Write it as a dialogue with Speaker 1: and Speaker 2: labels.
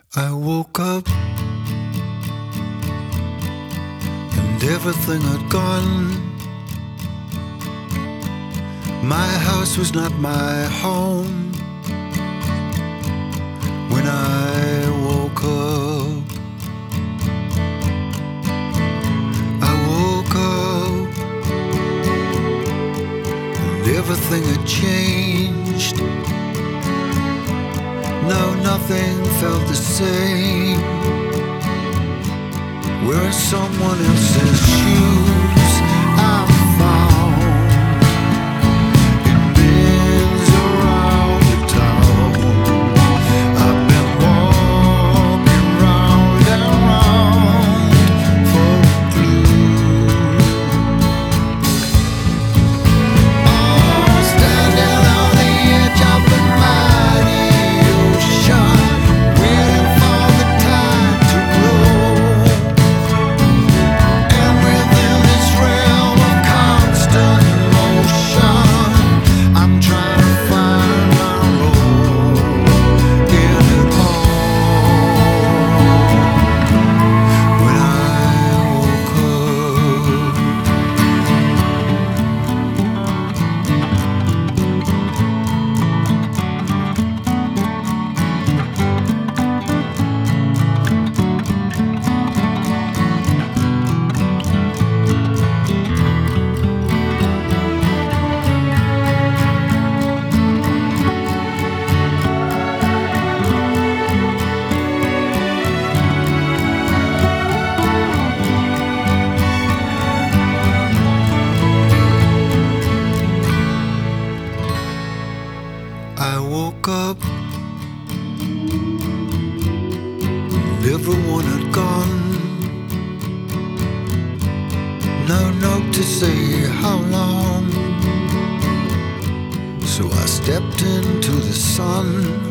Speaker 1: I woke up and everything had gone. My house was not my home when I woke up. I woke up and everything had changed. No, nothing felt the same. We're in someone else's shoes. I found in bins around the town. I've been walking round and round for a clue. Oh, standing on the edge of the mighty ocean, waiting for the tide to roll. And within this realm of constant motion, I'm trying to find my role in it all. When I woke up, I woke up and everyone had gone. No note to say how long. So I stepped into the sun.